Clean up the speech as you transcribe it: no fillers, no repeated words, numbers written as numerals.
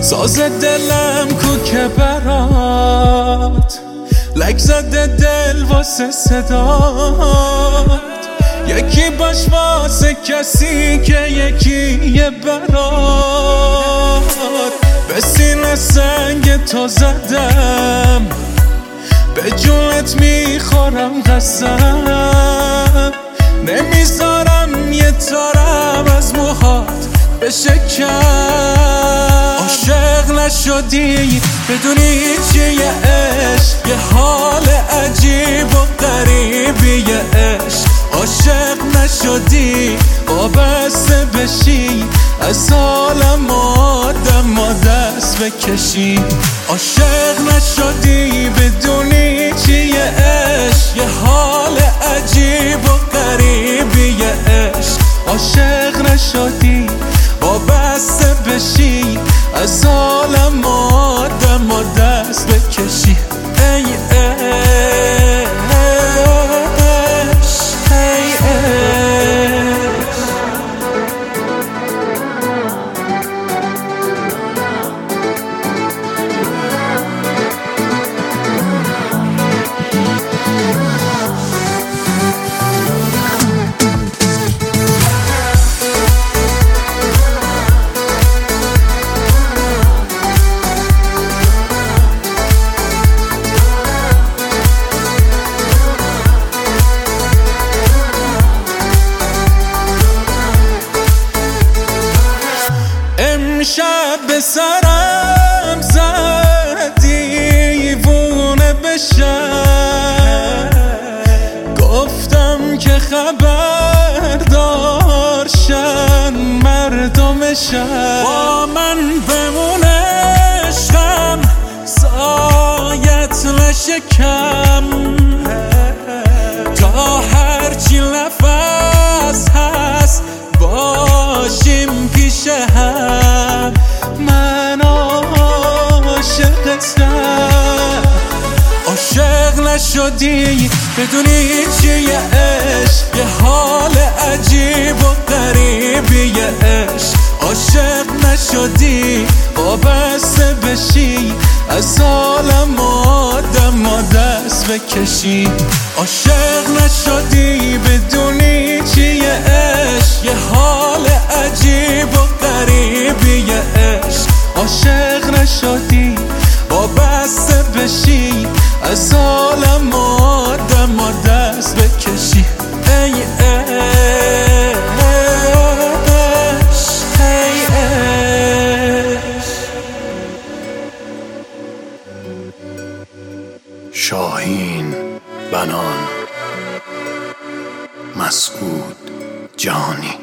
ساز دلم کو که برات لک زده دل واسه صدات، یکی باش واسه کسی که یکیه برات. به سینه سنگ تو زدم، به جونت میخورم قسم، نمیذارم یه تارم از موهات بشه کم. عاشق نشدی بدونی چیه عشق، یه حال عجیب و غریبیه عشق. عاشق نشدی وابسته بشی، از عالم آدم دست بکشی. عاشق نشدی بدونی چیه عشق، یه حال عجیب و غریبیه عشق. عاشق نشدی وابسته بشی، از عالم آدم دست بکشی. ای امشب به سرم زدی دیوونه بشم، گفتم که خبردار شن مردمشم. با من بمونه عشقم، سایت نشه کم، تا هرچی نفس هست باشیم پیش هم. من عاشقتم. عاشق نشدی بدونی چیه عشق، یه حال عجیب و غریبیه عشق. عاشق نشدی وابسته بشی، از عالم آدم دست بکشی. عاشق نشدی بدونی چیه عشق، یه حال عجیب و غریبیه عشق. عاشق نشدی وابسته بشی، از عالم آدم دست بکشی. ای شاهین بنان، مسعود جهانی.